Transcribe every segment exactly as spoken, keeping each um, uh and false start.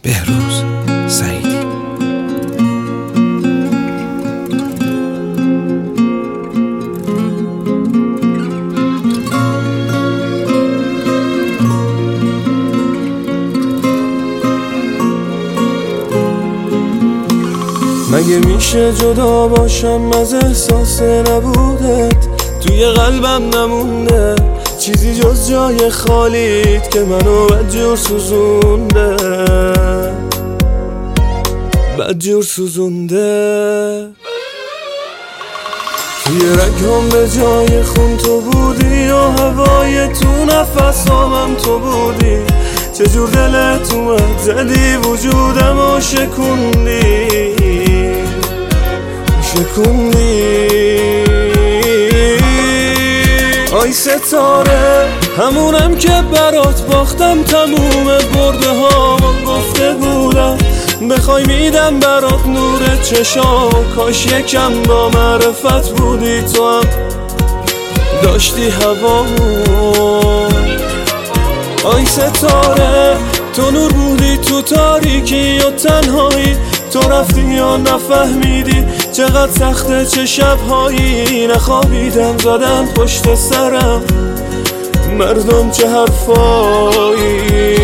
بهروز سعیدی. مگه میشه جدا باشم از احساس نبودت؟ توی قلبم نمونده چیزی جز جای خالیت که منو بدجور سوزونده، بدجور سوزونده. توی رگم به جای خون تو بودی و هوای تو نفسامم تو بودی. چجور دلت اومد زدی وجودم و شکوندی، شکوندی. آی ستاره همونم که برات باختم، تموم برده ها گفته بودم بخوای میدم برات نور چشام. کاش یکم با معرفت بودی تو هم داشتی هوامو. آی ستاره تو نور بودی تو تاریکی و تنهایی، تو رفتی یا نفهمیدی چقدر سخته چه شبهایی. نخوابیدم زدن پشت سرم مردم چه حرفایی.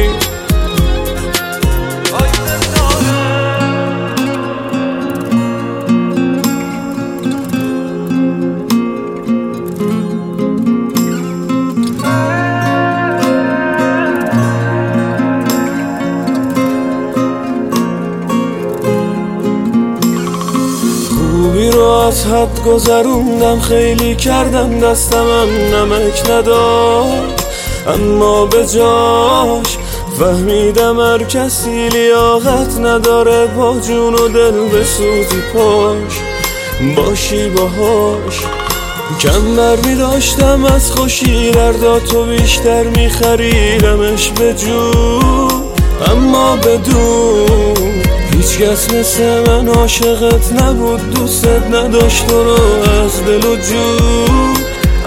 خوبی رو از حد گذروندم، خیلی کردم دستمم نمک نداشت، اما به جاش فهمیدم هر کسی لیاقت نداره با جون و دل بسوزی پاش باشی باهاش. کم بر می داشتم از خوشی درداتو بیشتر می خریدمش به جون، اما بدون هیچ کس مثل من عاشقت نبود، دوست نداشت تو رو از دل و جون.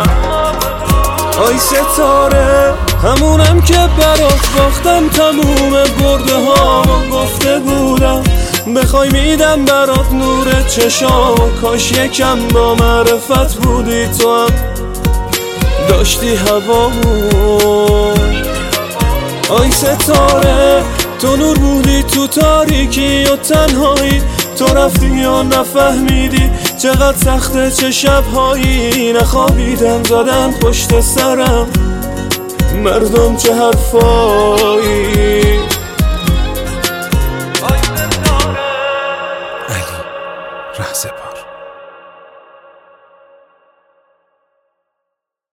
آی ستاره همونم که برات باختم، تموم برده ها گفته بودم بخوای میدم برات نور چشام. کاش یکم با معرفت بودی تو هم داشتی هوامو. آی ستاره تو نور بودی تو تاریکی و تنهایی، تو رفتی یا نفهمیدی چقدر سخته چه شبهایی. نخوابیدم زدن پشت سرم مردم چه حرفایی. علی رهزپار.